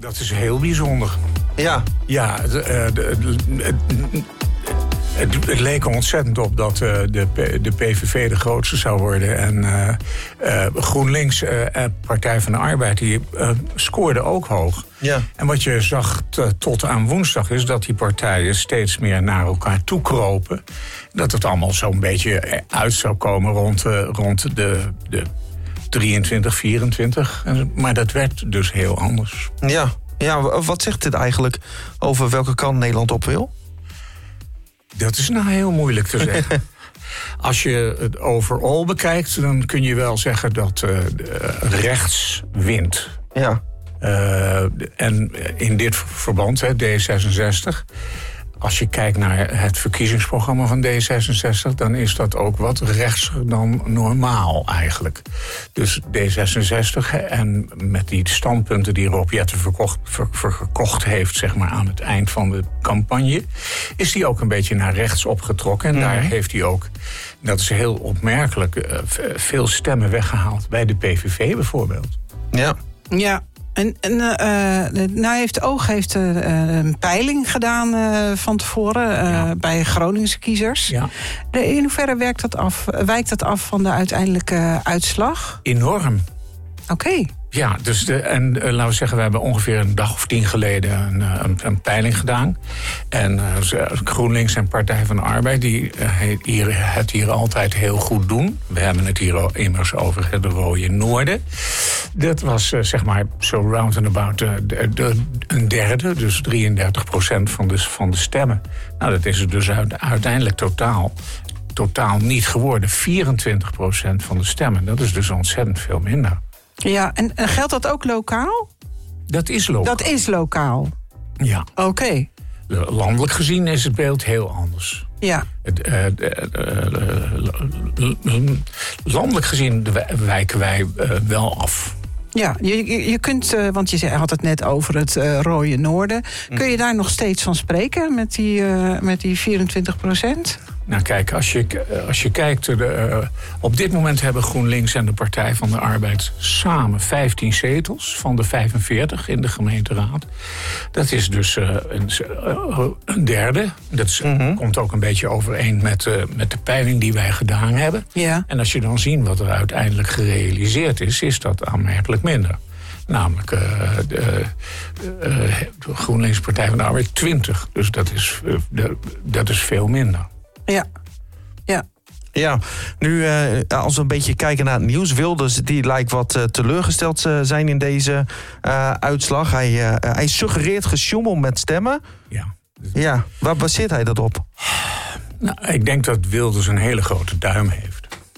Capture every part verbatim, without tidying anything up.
Dat is heel bijzonder. Ja. Ja, het, uh, de, het, het, het leek er ontzettend op dat uh, de, de P V V de grootste zou worden. En uh, uh, GroenLinks, uh, Partij van de Arbeid, die uh, scoorde ook hoog. Ja. En wat je zag t- tot aan woensdag is dat die partijen steeds meer naar elkaar toe kropen. Dat het allemaal zo'n beetje uit zou komen rond, uh, rond de... de drieëntwintig, vierentwintig. Maar dat werd dus heel anders. Ja, ja, wat zegt dit eigenlijk over welke kant Nederland op wil? Dat is nou heel moeilijk te zeggen. Als je het overal bekijkt, dan kun je wel zeggen dat uh, rechts wint. Ja. Uh, en in dit verband, hè, D zesenzestig... Als je kijkt naar het verkiezingsprogramma van D zesenzestig... dan is dat ook wat rechtser dan normaal eigenlijk. Dus D zesenzestig en met die standpunten die Rob Jetten verkocht, ver, verkocht heeft... zeg maar aan het eind van de campagne... is die ook een beetje naar rechts opgetrokken. En mm-hmm. daar heeft hij ook, dat is heel opmerkelijk... veel stemmen weggehaald bij de P V V bijvoorbeeld. Ja. Ja. En, en uh, nou heeft Oog heeft, uh, een peiling gedaan uh, van tevoren uh, ja. bij Groningse kiezers. Ja. De, in hoeverre werkt dat af, wijkt dat af van de uiteindelijke uitslag? Enorm. Oké. Okay. Ja, dus de, en uh, laten we zeggen, we hebben ongeveer een dag of tien geleden een, een, een peiling gedaan. En uh, GroenLinks en Partij van de Arbeid, die uh, hier, het hier altijd heel goed doen. We hebben het hier immers over het rode noorden. Dat was uh, zeg maar zo round and about uh, de, de, een derde, dus drieëndertig procent van de, van de stemmen. Nou, dat is het dus uit, uiteindelijk totaal. Totaal niet geworden. vierentwintig procent van de stemmen. Dat is dus ontzettend veel minder. Ja, en, en geldt dat ook lokaal? Dat is lokaal. Dat is lokaal? Ja. Oké. Okay. Landelijk gezien is het beeld heel anders. Ja. Het, uh, uh, uh, landelijk gezien wijken wij uh, wel af. Ja, je, je kunt, uh, want je had het net over het uh, rode noorden. Kun je daar nog steeds van spreken met die, uh, met die vierentwintig procent? Nou kijk, als je, als je kijkt... De, uh, op dit moment hebben GroenLinks en de Partij van de Arbeid... samen vijftien zetels van de vijfenveertig in de gemeenteraad. Dat is dus uh, een, uh, een derde. Dat is, mm-hmm. komt ook een beetje overeen met, uh, met de peiling die wij gedaan hebben. Ja. En als je dan ziet wat er uiteindelijk gerealiseerd is... is dat aanmerkelijk minder. Namelijk uh, de, uh, de GroenLinks Partij van de Arbeid twintig. Dus dat is, uh, de, dat is veel minder. Ja, ja. Ja, nu uh, als we een beetje kijken naar het nieuws... Wilders, die lijkt wat uh, teleurgesteld uh, zijn in deze uh, uitslag. Hij, uh, hij suggereert gesjoemel met stemmen. Ja. Ja, waar baseert hij dat op? Nou, ik denk dat Wilders een hele grote duim heeft.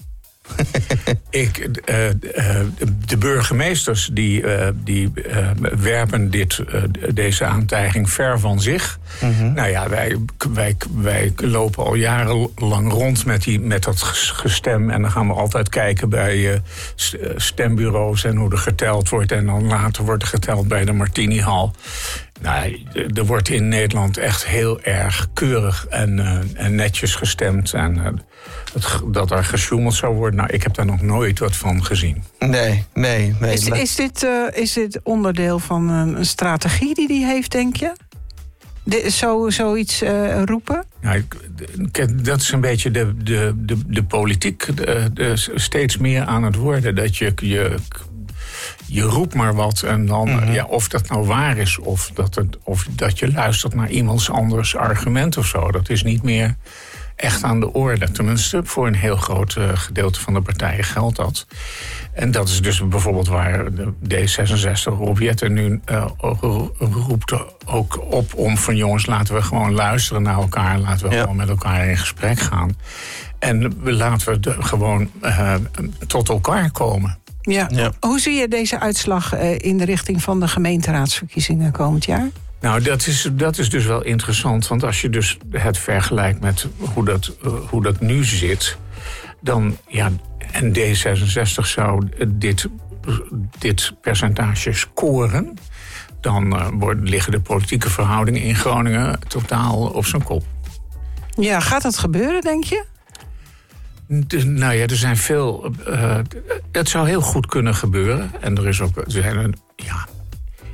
Ik, uh, uh, de burgemeesters die, uh, die uh, werpen dit, uh, deze aantijging ver van zich. Mm-hmm. Nou ja, wij, wij, wij lopen al jarenlang rond met, die, met dat gestem. En dan gaan we altijd kijken bij uh, stembureaus en hoe er geteld wordt. En dan later wordt er geteld bij de Martini-hal. Nou, er wordt in Nederland echt heel erg keurig en, uh, en netjes gestemd. En uh, het, dat er gesjoemeld zou worden, nou, ik heb daar nog nooit wat van gezien. Nee, nee, nee. Is, is, dit, uh, is dit onderdeel van een strategie die hij heeft, denk je? De, zo, zoiets uh, roepen? Nou, dat is een beetje de, de, de, de politiek de, de, steeds meer aan het worden. Dat je... je Je roept maar wat en dan, mm-hmm. ja, of dat nou waar is... Of dat, het, of dat je luistert naar iemands anders argument of zo. Dat is niet meer echt aan de orde. Tenminste, voor een heel groot uh, gedeelte van de partijen geldt dat. En dat is dus bijvoorbeeld waar de D zesenzestig, Rob Jetten nu uh, roept ook op om van... jongens, laten we gewoon luisteren naar elkaar. Laten we ja. gewoon met elkaar in gesprek gaan. En laten we de, gewoon uh, tot elkaar komen. Ja. ja. Hoe zie je deze uitslag uh, in de richting van de gemeenteraadsverkiezingen komend jaar? Nou, dat is, dat is dus wel interessant. Want als je dus het vergelijkt met hoe dat, uh, hoe dat nu zit... dan, ja, en D zesenzestig zou dit, dit percentage scoren... dan uh, worden, liggen de politieke verhoudingen in Groningen totaal op zijn kop. Ja, gaat dat gebeuren, denk je? De, nou ja, er zijn veel... Uh, het zou heel goed kunnen gebeuren. En er is ook... Er zijn een, ja,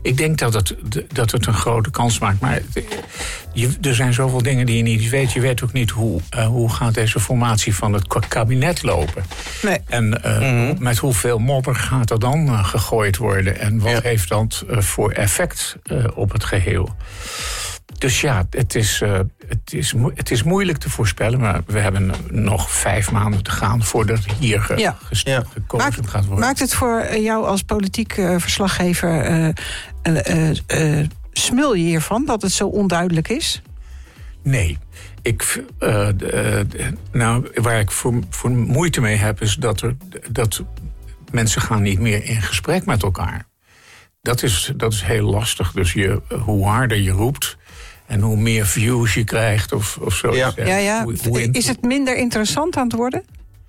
Ik denk dat het, dat het een grote kans maakt. Maar je, er zijn zoveel dingen die je niet weet. Je weet ook niet hoe, uh, hoe gaat deze formatie van het kabinet lopen. Nee. En uh, mm-hmm. met hoeveel modder gaat er dan uh, gegooid worden? En wat ja. heeft dat uh, voor effect uh, op het geheel? Dus ja, het is, uh, het, is mo- het is moeilijk te voorspellen. Maar we hebben nog vijf maanden te gaan voordat hier ge- ja. gest- ja. gekozen maakt, gaat worden. Maakt het voor jou als politiek uh, verslaggever... Uh, uh, uh, uh, smul je hiervan dat het zo onduidelijk is? Nee. Ik, uh, uh, nou, waar ik voor, voor moeite mee heb... is dat, er, dat mensen gaan niet meer in gesprek met elkaar. Dat is, dat is heel lastig. Dus je, hoe harder je roept... en hoe meer views je krijgt of, of zo. Ja. Ja, ja. Hoe, hoe in... Is het minder interessant aan het worden?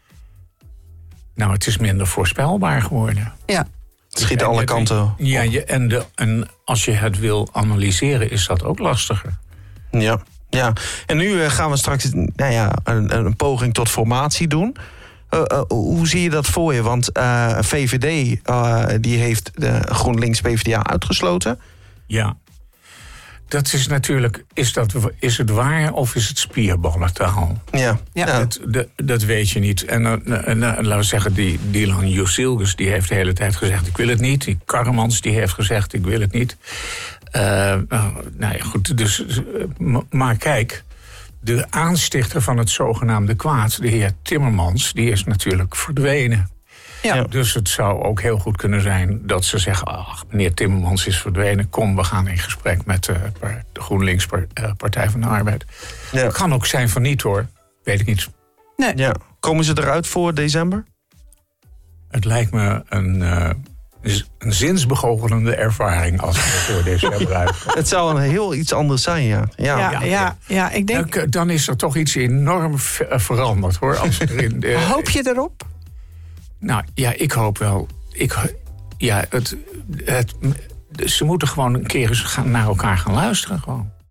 Nou, het is minder voorspelbaar geworden. Ja. Het schiet alle kanten. Ja, je, en, de, en als je het wil analyseren, is dat ook lastiger. Ja, ja. En nu uh, gaan we straks nou ja, een, een poging tot formatie doen. Uh, uh, hoe zie je dat voor je? Want uh, V V D uh, die heeft de GroenLinks P v d A uitgesloten. Ja. Dat is natuurlijk, is, dat, is het waar of is het spierballentaal? Ja. ja. Dat, dat, dat weet je niet. En uh, uh, uh, laten we zeggen, die Dylan Jusilgus, die heeft de hele tijd gezegd... ik wil het niet. Die Karremans, die heeft gezegd, ik wil het niet. Uh, uh, nou ja, goed, dus, uh, m- maar kijk... de aanstichter van het zogenaamde kwaad, de heer Timmermans... die is natuurlijk verdwenen. Ja. Dus het zou ook heel goed kunnen zijn dat ze zeggen... ach, meneer Timmermans is verdwenen, kom, we gaan in gesprek met uh, de GroenLinks Partij van de Arbeid. Ja. Het kan ook zijn van niet, hoor. Weet ik niet. Nee. Ja. Komen ze eruit voor december? Het lijkt me een, uh, een zinsbegoochelende ervaring als we voor december uitkomen. Het zou een heel iets anders zijn, ja. Ja, ja, ja, ja, ja ik denk... Dan, dan is er toch iets enorm veranderd, hoor. Als er in de, Hoop je erop? Nou, ja, ik hoop wel. Ik, ja, het, het, ze moeten gewoon een keer eens gaan, naar elkaar gaan luisteren. Gewoon.